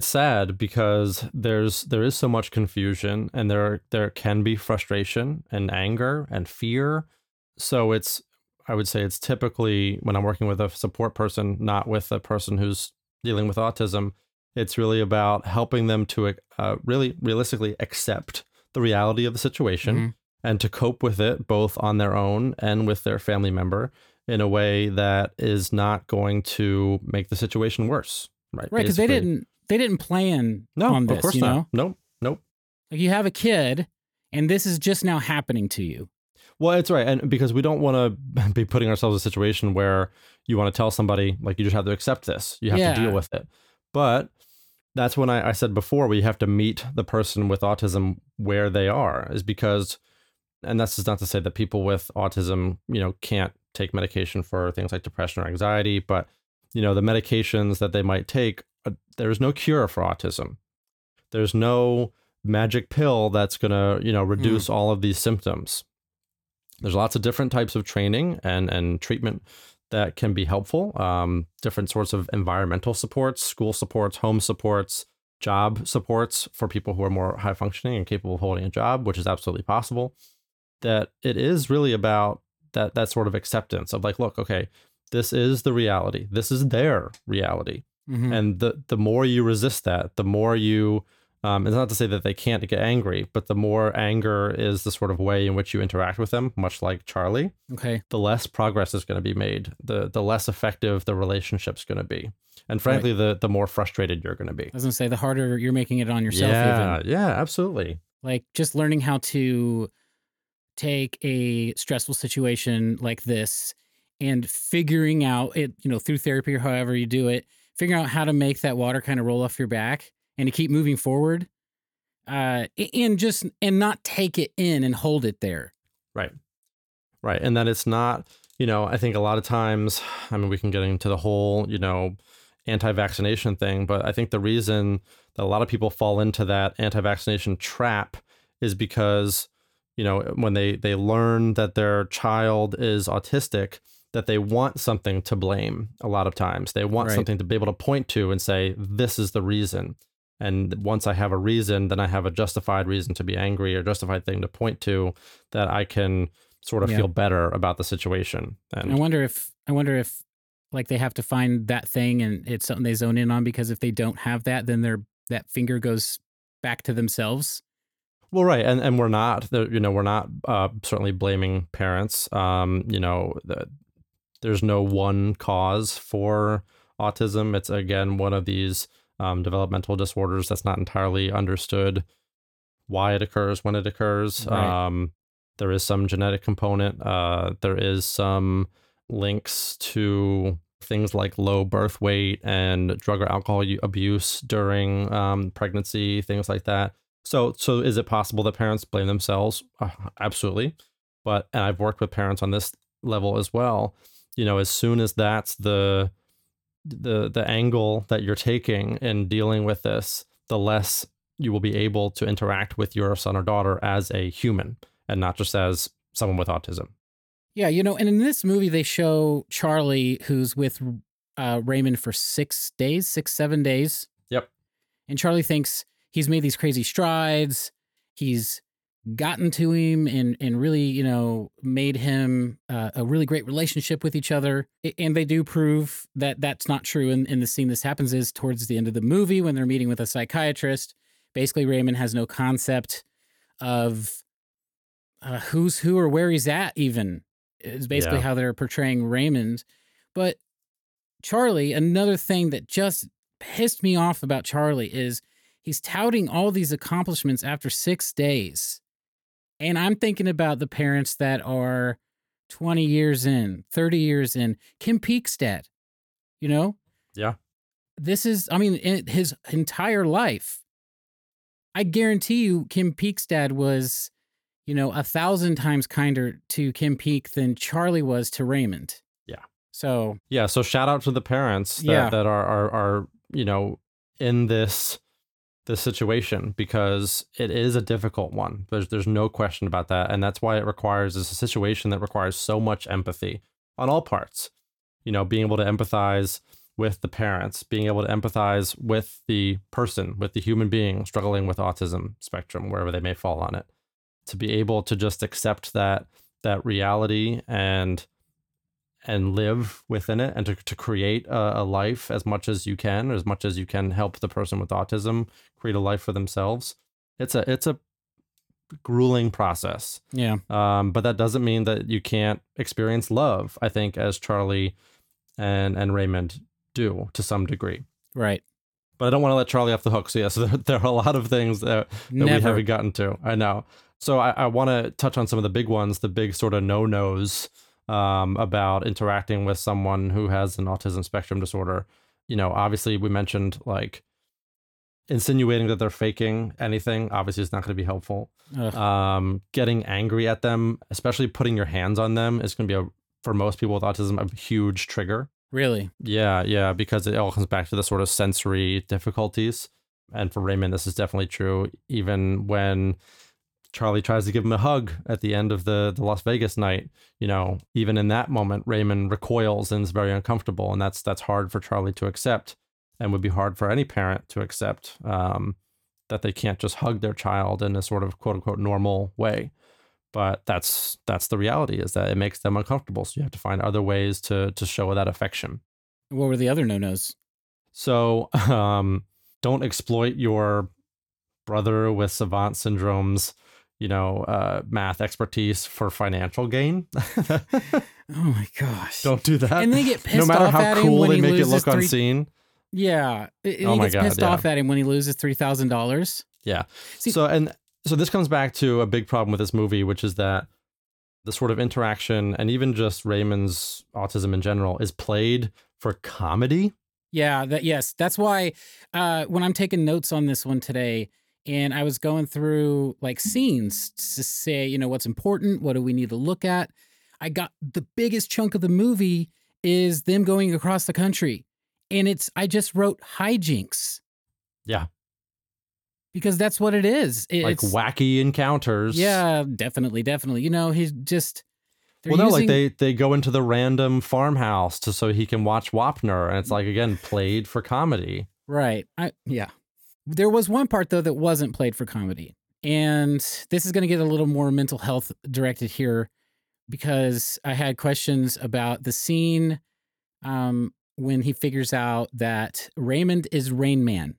sad because there is so much confusion, and there can be frustration and anger and fear. So I would say it's typically, when I'm working with a support person, not with a person who's dealing with autism, it's really about helping them to really realistically accept the reality of the situation and to cope with it both on their own and with their family member in a way that is not going to make the situation worse. Right. Because they didn't plan No, on this, of course you know? not. Nope. Like you have a kid and this is just now happening to you. Well, it's right. And because we don't want to be putting ourselves in a situation where you want to tell somebody, like, you just have to accept this. You have to deal with it. But that's when I said before, we have to meet the person with autism where they are, is because, and that's just not to say that people with autism, can't take medication for things like depression or anxiety, but, the medications that they might take, there's no cure for autism. There's no magic pill that's going to, reduce all of these symptoms. There's lots of different types of training and treatment that can be helpful. Different sorts of environmental supports, school supports, home supports, job supports for people who are more high functioning and capable of holding a job, which is absolutely possible. That it is really about that sort of acceptance of like, look, okay, this is the reality. This is their reality. And the more you resist that, the more you, it's not to say that they can't get angry, but the more anger is the sort of way in which you interact with them, much like Charlie, the less progress is going to be made, the less effective the relationship's going to be. And frankly, the more frustrated you're going to be. I was going to say, the harder you're making it on yourself. Yeah, absolutely. Like just learning how to take a stressful situation like this and figuring out it, through therapy or however you do it, figuring out how to make that water kind of roll off your back and to keep moving forward, and not take it in and hold it there. Right. And that it's not, I think a lot of times, we can get into the whole, anti-vaccination thing, but I think the reason that a lot of people fall into that anti-vaccination trap is because, when they learn that their child is autistic, that they want something to blame a lot of times. They want something to be able to point to and say, this is the reason. And once I have a reason, then I have a justified reason to be angry or justified thing to point to that I can sort of feel better about the situation. And I wonder if like they have to find that thing and it's something they zone in on, because if they don't have that, then that finger goes back to themselves. Well, right. And we're not, we're not certainly blaming parents. There's no one cause for autism. It's, again, one of these developmental disorders that's not entirely understood why it occurs, when it occurs. Right. There is some genetic component. There is some links to things like low birth weight and drug or alcohol abuse during pregnancy, things like that. So is it possible that parents blame themselves? Absolutely. And I've worked with parents on this level as well. As soon as that's the angle that you're taking in dealing with this, the less you will be able to interact with your son or daughter as a human and not just as someone with autism. Yeah, you know, and in this movie, they show Charlie, who's with Raymond for 6 days, 7 days. Yep. And Charlie thinks he's made these crazy strides. He's gotten to him and really, you know, made him a really great relationship with each other. And they do prove that that's not true in the scene this happens is towards the end of the movie when they're meeting with a psychiatrist. Basically, Raymond has no concept of who's who or where he's at even. Is basically how they're portraying Raymond. But Charlie, another thing that just pissed me off about Charlie is he's touting all these accomplishments after 6 days. And I'm thinking about the parents that are 20 years in, 30 years in. Kim Peekstead, you know? Yeah. This is, I mean, in his entire life. I guarantee you Kim Peekstead was, you know, 1,000 times kinder to Kim Peek than Charlie was to Raymond. Yeah. So. Yeah. So shout out to the parents that are, you know, in this situation, because it is a difficult one. There's no question about that. And that's why it requires, it's a situation that requires so much empathy on all parts. You know, being able to empathize with the parents, being able to empathize with the person, with the human being struggling with autism spectrum, wherever they may fall on it. To be able to just accept that reality and live within it, and to create a life as much as you can, or as much as you can help the person with autism create a life for themselves. It's a grueling process. Yeah. But that doesn't mean that you can't experience love, I think, as Charlie and Raymond do to some degree. Right. But I don't want to let Charlie off the hook. So yeah, so there are a lot of things that we haven't gotten to. I know. So I want to touch on some of the big ones, the big sort of no-nos about interacting with someone who has an autism spectrum disorder. You know, obviously we mentioned like insinuating that they're faking anything, obviously is not going to be helpful. Getting angry at them, especially putting your hands on them, is going to be, for most people with autism, a huge trigger. Really? Yeah, because it all comes back to the sort of sensory difficulties. And for Raymond, this is definitely true. Even when Charlie tries to give him a hug at the end of the Las Vegas night, you know, even in that moment, Raymond recoils and is very uncomfortable. And that's hard for Charlie to accept, and would be hard for any parent to accept, that they can't just hug their child in a sort of quote unquote normal way. But that's the reality, is that it makes them uncomfortable. So you have to find other ways to show that affection. What were the other no-nos? So don't exploit your brother with savant syndrome's, you know, math expertise for financial gain. Oh my gosh. Don't do that. And they get pissed no matter off how at him cool when they he make it loses look on scene. Yeah. He my gets God, pissed off at him when he loses $3,000. Yeah. See, So this comes back to a big problem with this movie, which is that the sort of interaction, and even just Raymond's autism in general, is played for comedy. Yeah, yes. That's why when I'm taking notes on this one today, and I was going through like scenes to say, you know, what's important, what do we need to look at? I got the biggest chunk of the movie is them going across the country. And I just wrote hijinks. Yeah. Because that's what it is. Like wacky encounters. Yeah, definitely. You know, he's just... like they go into the random farmhouse so he can watch Wapner, and it's like, again, played for comedy. Right. Yeah. There was one part, though, that wasn't played for comedy. And this is going to get a little more mental health directed here, because I had questions about the scene when he figures out that Raymond is Rain Man.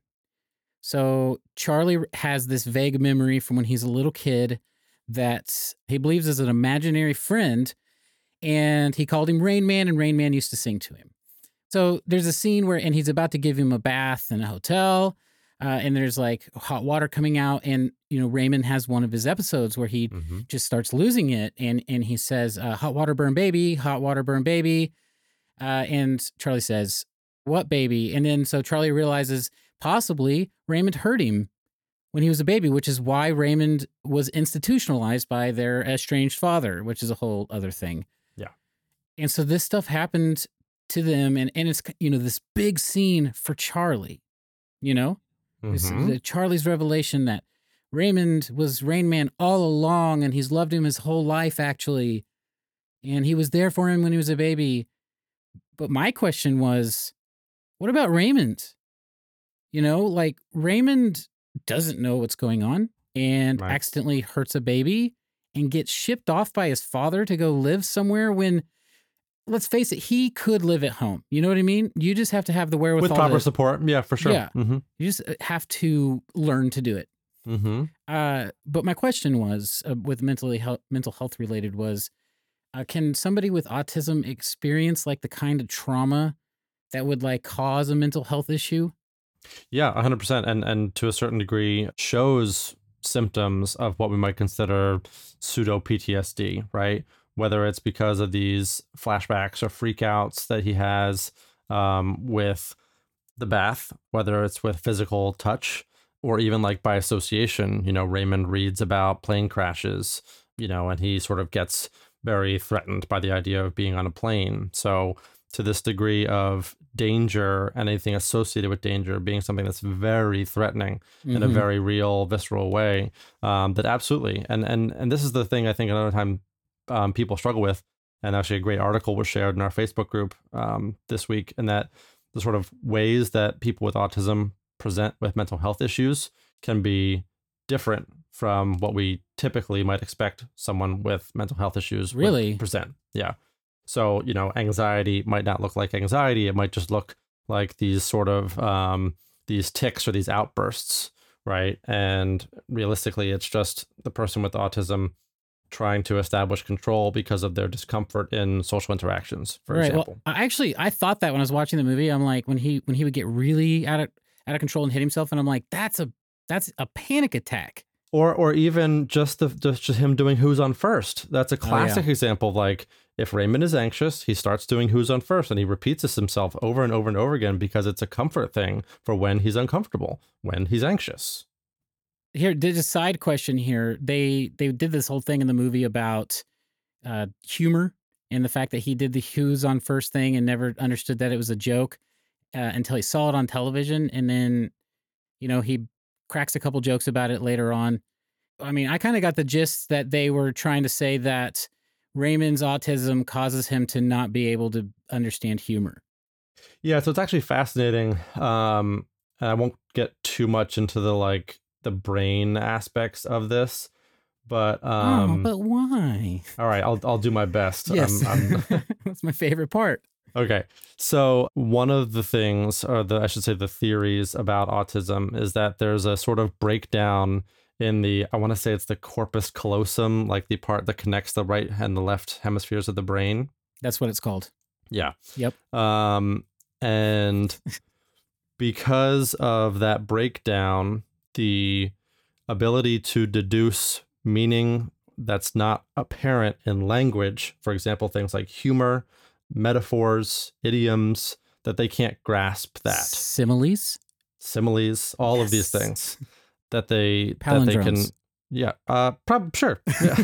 So Charlie has this vague memory from when he's a little kid that he believes is an imaginary friend, and he called him Rain Man, and Rain Man used to sing to him. So there's a scene and he's about to give him a bath in a hotel, and there's like hot water coming out, and you know, Raymond has one of his episodes where he just starts losing it, and he says, hot water burn baby, hot water burn baby, and Charlie says, what baby? And then so Charlie realizes possibly Raymond hurt him when he was a baby, which is why Raymond was institutionalized by their estranged father, which is a whole other thing. Yeah. And so this stuff happened to them, and it's, you know, this big scene for Charlie, you know? Charlie's revelation that Raymond was Rain Man all along, and he's loved him his whole life, actually. And he was there for him when he was a baby. But my question was, what about Raymond? You know, like Raymond doesn't know what's going on and accidentally hurts a baby and gets shipped off by his father to go live somewhere when, let's face it, he could live at home. You know what I mean? You just have to have the wherewithal. With proper support. Yeah, for sure. Yeah. You just have to learn to do it. But my question was, with mental health related, was, can somebody with autism experience like the kind of trauma that would like cause a mental health issue? Yeah, 100%. And to a certain degree shows symptoms of what we might consider pseudo PTSD, right? Whether it's because of these flashbacks or freakouts that he has with the bath, whether it's with physical touch or even like by association. You know, Raymond reads about plane crashes, you know, and he sort of gets very threatened by the idea of being on a plane. So to this degree of danger, anything associated with danger being something that's very threatening in a very real, visceral way, that absolutely. And this is the thing I think another time people struggle with, and actually a great article was shared in our Facebook group this week, and that the sort of ways that people with autism present with mental health issues can be different from what we typically might expect someone with mental health issues really would present. Yeah. So, you know, anxiety might not look like anxiety. It might just look like these sort of these tics or these outbursts, right? And realistically, it's just the person with autism trying to establish control because of their discomfort in social interactions, for example. Well, I thought that when I was watching the movie. I'm like, when he would get really out of control and hit himself, and I'm like, that's a panic attack. Or even just him doing Who's on First. That's a classic example of like, if Raymond is anxious, he starts doing Who's on First, and he repeats this himself over and over and over again because it's a comfort thing for when he's uncomfortable, when he's anxious. Here, there's a side question here. They did this whole thing in the movie about humor and the fact that he did the Who's on First thing and never understood that it was a joke until he saw it on television. And then, you know, he cracks a couple jokes about it later on. I mean, I kind of got the gist that they were trying to say that Raymond's autism causes him to not be able to understand humor. Yeah, so it's actually fascinating. And I won't get too much into the brain aspects of this, but but why? All right, I'll do my best. Yes. That's my favorite part. Okay. So one of the things, or I should say the theories about autism, is that there's a sort of breakdown in I want to say it's the corpus callosum, like the part that connects the right and the left hemispheres of the brain. That's what it's called. Yeah. Yep. And because of that breakdown, the ability to deduce meaning that's not apparent in language, for example, things like humor, metaphors, idioms, that they can't grasp that. Similes, all of these things that they Palindromes. can, sure. Yeah.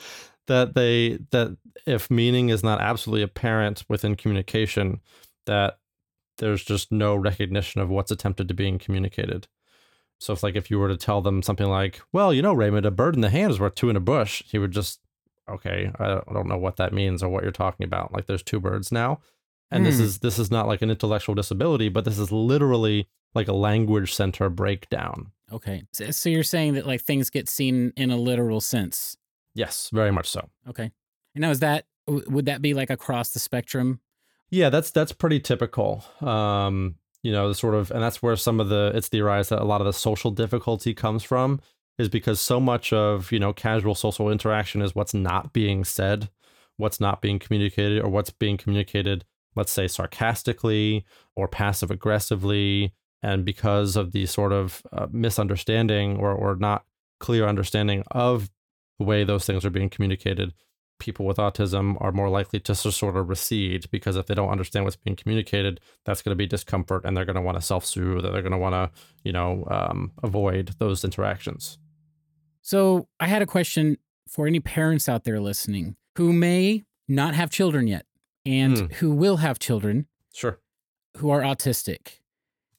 that if meaning is not absolutely apparent within communication, that there's just no recognition of what's attempted to being communicated. So if you were to tell them something like, well, you know, Raymond, a bird in the hand is worth two in a bush, he would just, okay, I don't know what that means or what you're talking about. Like, there's two birds now. And this is not like an intellectual disability, but this is literally like a language center breakdown. Okay. So you're saying that like things get seen in a literal sense? Yes, very much so. Okay. And now would that be like across the spectrum? Yeah, that's pretty typical. You know, the sort of, and that's where it's theorized that a lot of the social difficulty comes from, is because so much of, you know, casual social interaction is what's not being said, what's not being communicated, or what's being communicated, let's say, sarcastically or passive aggressively. And because of the sort of misunderstanding or not clear understanding of the way those things are being communicated, people with autism are more likely to sort of recede, because if they don't understand what's being communicated, that's going to be discomfort, and they're going to want to self-soothe, or they're going to want to, you know, avoid those interactions. So I had a question for any parents out there listening who may not have children yet and who will have children. Sure. Who are autistic. Yep.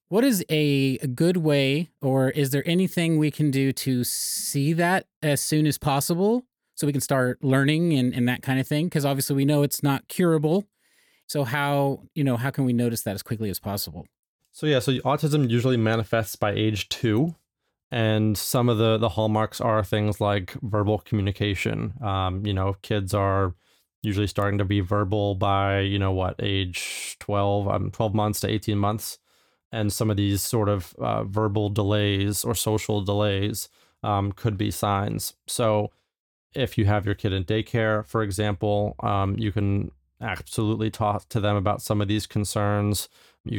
What is a good way, or is there anything we can do to see that as soon as possible so we can start learning and that kind of thing? Because obviously we know it's not curable. So how can we notice that as quickly as possible? So autism usually manifests by age 2. And some of the hallmarks are things like verbal communication. Kids are usually starting to be verbal by, age 12 months to 18 months. And some of these sort of verbal delays or social delays could be signs. So if you have your kid in daycare, for example, you can absolutely talk to them about some of these concerns.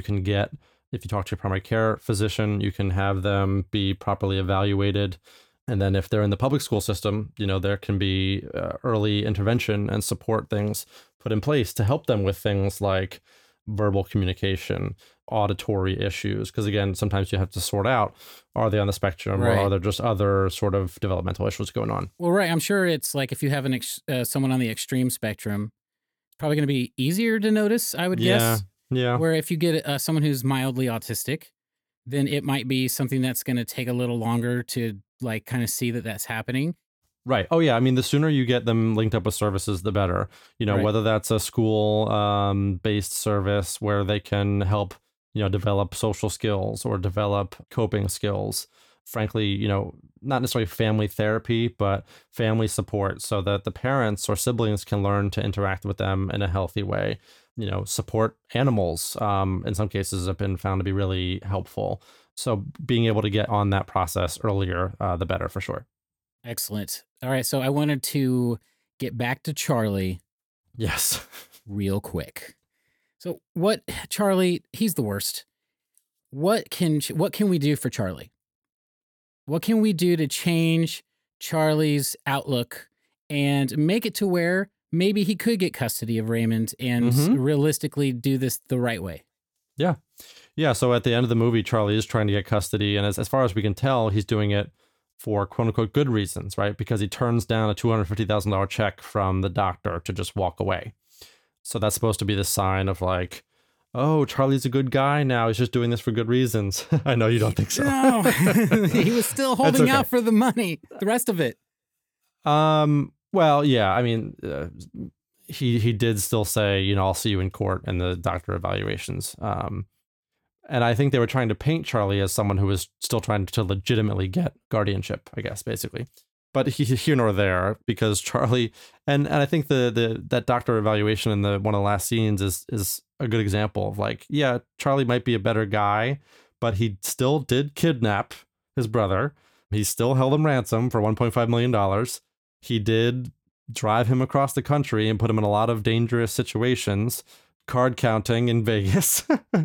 If you talk to your primary care physician, you can have them be properly evaluated. And then if they're in the public school system, there can be early intervention and support things put in place to help them with things like verbal communication, auditory issues. Because again, sometimes you have to sort out, are they on the spectrum or are there just other sort of developmental issues going on? Well, right. I'm sure it's like if you have someone on the extreme spectrum, it's probably going to be easier to notice, I would guess. Yeah. Where if you get someone who's mildly autistic, then it might be something that's going to take a little longer to like kind of see that that's happening. Right. Oh, yeah. I mean, the sooner you get them linked up with services, the better. Right. Whether that's a school based service where they can help, develop social skills or develop coping skills. Frankly, not necessarily family therapy, but family support so that the parents or siblings can learn to interact with them in a healthy way. Support animals in some cases have been found to be really helpful. So being able to get on that process earlier, the better for sure. Excellent. All right. So I wanted to get back to Charlie. Yes. Real quick. So Charlie, he's the worst. What can we do for Charlie? What can we do to change Charlie's outlook and make it to where maybe he could get custody of Raymond and realistically do this the right way? Yeah. Yeah. So at the end of the movie, Charlie is trying to get custody. And as far as we can tell, he's doing it for quote unquote good reasons, right? Because he turns down a $250,000 check from the doctor to just walk away. So that's supposed to be the sign of like, oh, Charlie's a good guy now. He's just doing this for good reasons. I know you don't think so. No, he was still holding out for the money, the rest of it. Well, yeah, I mean, he did still say, I'll see you in court and the doctor evaluations. And I think they were trying to paint Charlie as someone who was still trying to legitimately get guardianship, I guess, basically. But he's here nor there because Charlie, and I think that doctor evaluation in one of the last scenes is a good example of like, yeah, Charlie might be a better guy, but he still did kidnap his brother. He still held him ransom for $1.5 million. He did drive him across the country and put him in a lot of dangerous situations, card counting in Vegas.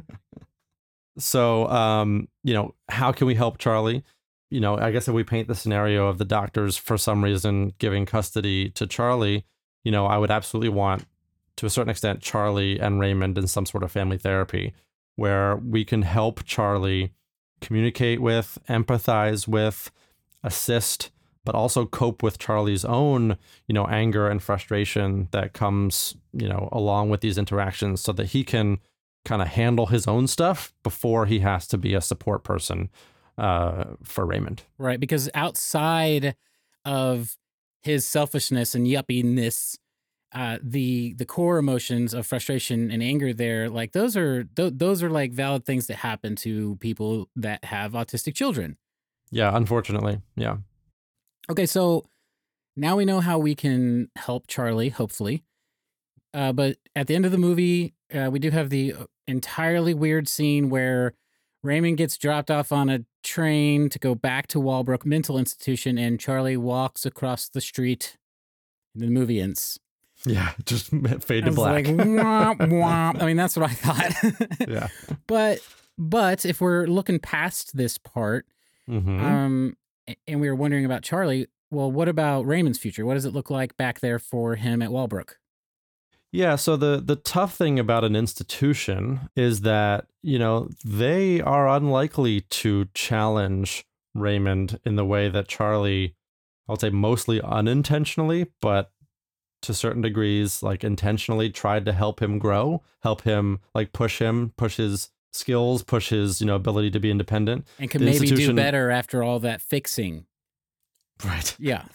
So, how can we help Charlie? I guess if we paint the scenario of the doctors for some reason giving custody to Charlie, I would absolutely want, to a certain extent, Charlie and Raymond in some sort of family therapy where we can help Charlie communicate with, empathize with, assist, but also cope with Charlie's own, anger and frustration that comes, along with these interactions so that he can kind of handle his own stuff before he has to be a support person for Raymond. Right, because outside of his selfishness and yuppiness, the core emotions of frustration and anger there, like those are like valid things that happen to people that have autistic children. Yeah, unfortunately. Yeah. Okay, so now we know how we can help Charlie, hopefully. But at the end of the movie, we do have the entirely weird scene where Raymond gets dropped off on a train to go back to Walbrook Mental Institution, and Charlie walks across the street, and the movie ends. Yeah, just fade to black. Like, womp, womp. I mean, that's what I thought. Yeah. But if we're looking past this part, and we were wondering about Charlie, well, what about Raymond's future? What does it look like back there for him at Walbrook? Yeah, so the tough thing about an institution is that, they are unlikely to challenge Raymond in the way that Charlie, I would say mostly unintentionally, but to certain degrees, like intentionally tried to help him grow, help him, like push his skills, push his, ability to be independent. And can The maybe do institution- better after all that fixing. Right. Yeah.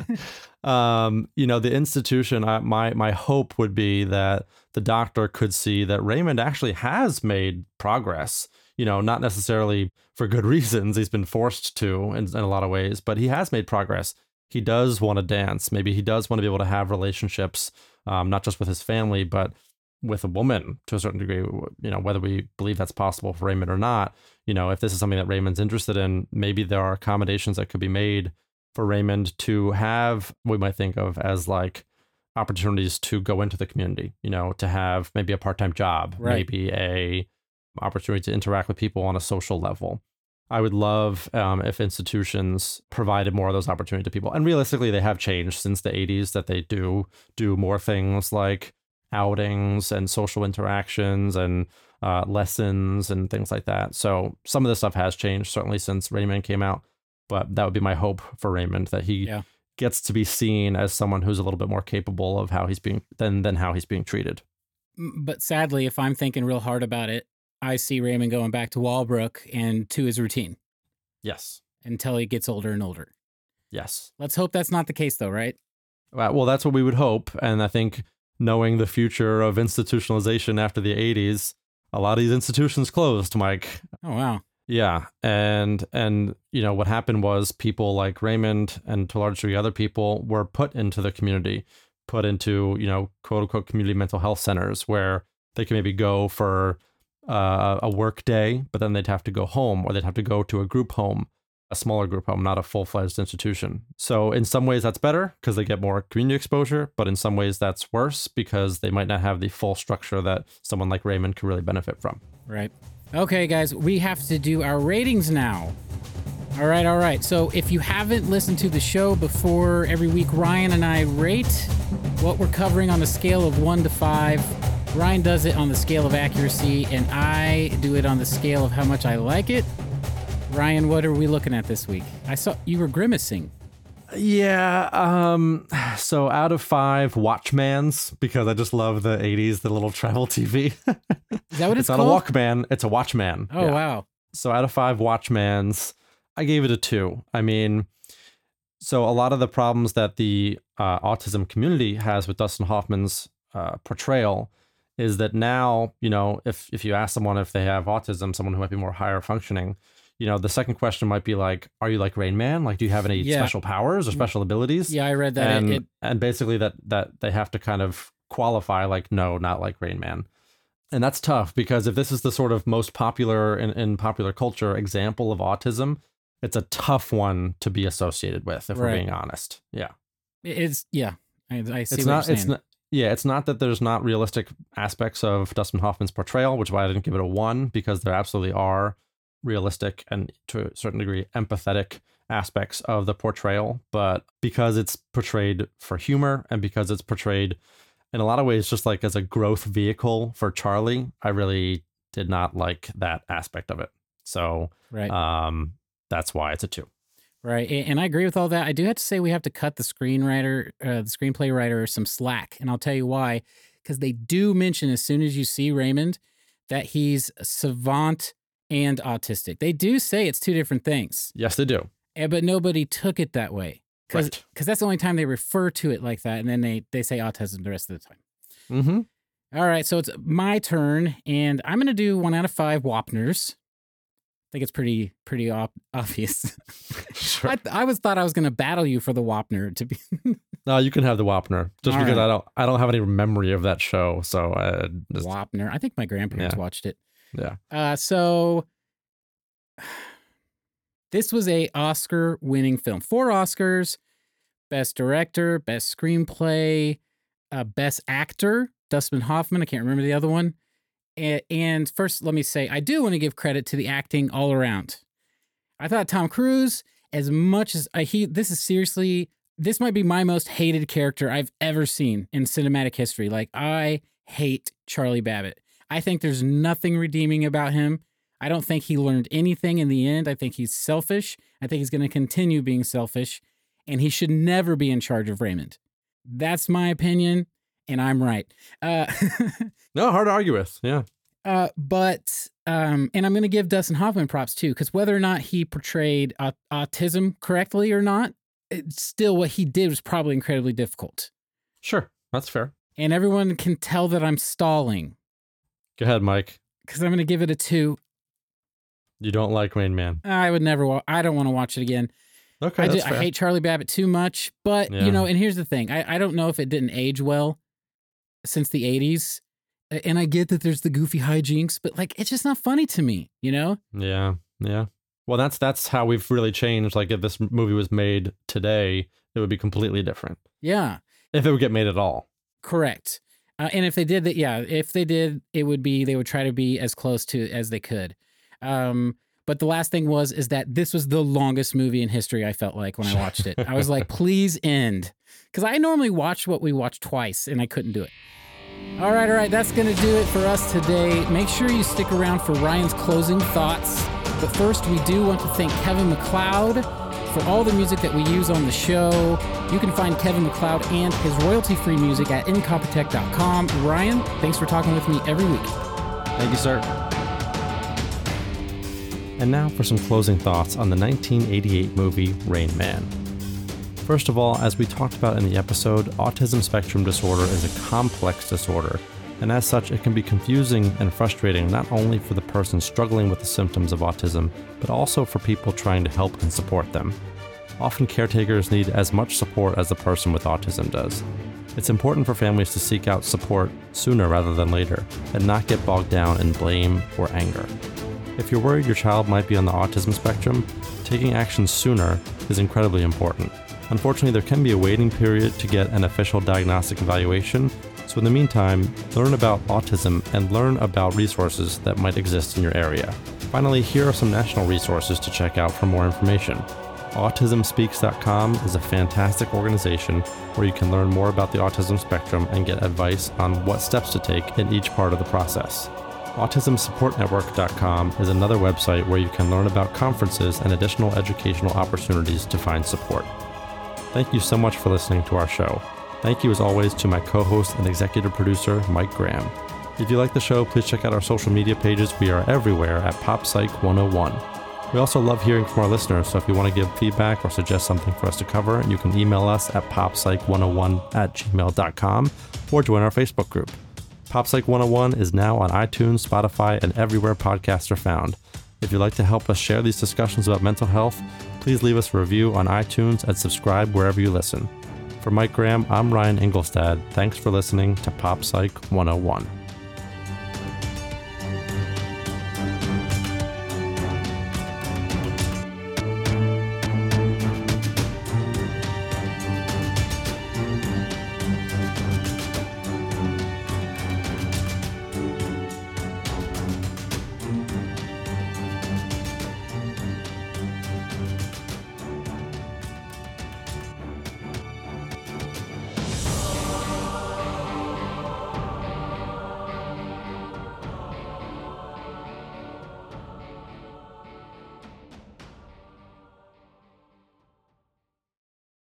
The institution, my hope would be that the doctor could see that Raymond actually has made progress, not necessarily for good reasons. He's been forced to in a lot of ways, but he has made progress. He does want to dance. Maybe he does want to be able to have relationships, not just with his family, but with a woman to a certain degree, whether we believe that's possible for Raymond or not. If this is something that Raymond's interested in, maybe there are accommodations that could be made for Raymond to have what we might think of as like opportunities to go into the community, to have maybe a part-time job, Right. maybe a opportunity to interact with people on a social level. I would love if institutions provided more of those opportunities to people. And realistically, they have changed since the 80s, that they do more things like outings and social interactions and lessons and things like that. So some of this stuff has changed, certainly since Raymond came out. But that would be my hope for Raymond, that he gets to be seen as someone who's a little bit more capable of how he's being than how he's being treated. But sadly, if I'm thinking real hard about it, I see Raymond going back to Walbrook and to his routine Yes. until he gets older and older. Yes. Let's hope that's not the case, though, right? Well, that's what we would hope. And I think knowing the future of institutionalization after the 80s, a lot of these institutions closed, Mike. Oh, wow. Yeah. And what happened was people like Raymond and to a large degree other people were put into the community, put into, quote unquote, community mental health centers where they can maybe go for a work day, but then they'd have to go home, or they'd have to go to a group home, a smaller group home, not a full-fledged institution. So in some ways that's better because they get more community exposure, but in some ways that's worse because they might not have the full structure that someone like Raymond could really benefit from. Right. Okay, guys, we have to do our ratings now. All right. So if you haven't listened to the show before, every week Ryan and I rate what we're covering on a scale of 1 to 5. Ryan does it on the scale of accuracy, and I do it on the scale of how much I like it. Ryan, what are we looking at this week? I saw you were grimacing. Yeah. So out of 5 Watchmans, because I just love the 80s, the little travel TV. Is that what it's not called? a Walkman, it's a Watchman. Oh, Yeah. wow. So out of 5 Watchmans, I gave it a 2. I mean, so a lot of the problems that the autism community has with Dustin Hoffman's portrayal is that now, if you ask someone if they have autism, someone who might be more higher functioning, the second question might be like, are you like Rain Man? Like, do you have any special powers or special abilities? Yeah, I read that. And basically that they have to kind of qualify like, no, not like Rain Man. And that's tough because if this is the sort of most popular in popular culture example of autism, it's a tough one to be associated with, if we're being honest. Yeah. It's, yeah. I see It's what not, you're it's saying. not, yeah, it's not that there's not realistic aspects of Dustin Hoffman's portrayal, which is why I didn't give it a 1, because there absolutely are realistic and to a certain degree empathetic aspects of the portrayal. But because it's portrayed for humor and because it's portrayed in a lot of ways just like as a growth vehicle for Charlie, I really did not like that aspect of it. So that's why it's a 2. Right. And I agree with all that. I do have to say we have to cut the screenplay writer some slack. And I'll tell you why. Because they do mention as soon as you see Raymond that he's savant and autistic. They do say it's 2 different things. Yes, they do. But nobody took it that way. Because that's the only time they refer to it like that. And then they say autism the rest of the time. Mm-hmm. All right. So it's my turn. And I'm going to do 1 out of 5 Wapners. I think it's pretty obvious. Sure. I thought I was going to battle you for the Wapner to be. No, you can have the Wapner just All because right. I don't have any memory of that show. So Wapner. I think my grandparents watched it. Yeah. So this was a Oscar-winning film. 4 Oscars: Best Director, Best Screenplay, Best Actor. Dustin Hoffman. I can't remember the other one. And first, let me say, I do want to give credit to the acting all around. I thought Tom Cruise, as much as this might be my most hated character I've ever seen in cinematic history. Like, I hate Charlie Babbitt. I think there's nothing redeeming about him. I don't think he learned anything in the end. I think he's selfish. I think he's going to continue being selfish. And he should never be in charge of Raymond. That's my opinion. And I'm right. No, hard to argue with. Yeah. And I'm going to give Dustin Hoffman props too, because whether or not he portrayed autism correctly or not, it's still what he did was probably incredibly difficult. Sure, that's fair. And everyone can tell that I'm stalling. Go ahead, Mike. Because I'm going to give it a 2. You don't like Rain Man. I would never. I don't want to watch it again. Okay, I hate Charlie Babbitt too much, but Yeah. you know. And here's the thing: I don't know if it didn't age well since the '80s, and I get that there's the goofy hijinks, but like it's just not funny to me, you know? Yeah. Well, that's how we've really changed. Like if this movie was made today, it would be completely different. Yeah, If it would get made at all. correct. And if they did that, if they did, they would try to be as close to as they could. But the last thing is that this was the longest movie in history, I felt like, when I watched it. I was like, please end. Because I normally watch what we watch twice, and I couldn't do it. All right. That's going to do it for us today. Make sure you stick around for Ryan's closing thoughts. But first, we do want to thank Kevin MacLeod for all the music that we use on the show. You can find Kevin MacLeod and his royalty-free music at incompetech.com. Ryan, thanks for talking with me every week. Thank you, sir. And now for some closing thoughts on the 1988 movie Rain Man. First of all, as we talked about in the episode, autism spectrum disorder is a complex disorder, and as such, it can be confusing and frustrating not only for the person struggling with the symptoms of autism, but also for people trying to help and support them. Often caretakers need as much support as the person with autism does. It's important for families to seek out support sooner rather than later, and not get bogged down in blame or anger. If you're worried your child might be on the autism spectrum, taking action sooner is incredibly important. Unfortunately, there can be a waiting period to get an official diagnostic evaluation, so in the meantime, learn about autism and learn about resources that might exist in your area. Finally, here are some national resources to check out for more information. AutismSpeaks.com is a fantastic organization where you can learn more about the autism spectrum and get advice on what steps to take in each part of the process. AutismSupportNetwork.com is another website where you can learn about conferences and additional educational opportunities to find support. Thank you so much for listening to our show. Thank you as always to my co-host and executive producer, Mike Graham. If you like the show, please check out our social media pages. We are everywhere at PopPsych101. We also love hearing from our listeners, so if you want to give feedback or suggest something for us to cover, you can email us at poppsych101@gmail.com or join our Facebook group. PopPsych 101 is now on iTunes, Spotify, and everywhere podcasts are found. If you'd like to help us share these discussions about mental health, please leave us a review on iTunes and subscribe wherever you listen. For Mike Graham, I'm Ryan Engelstad. Thanks for listening to Pop Psych 101.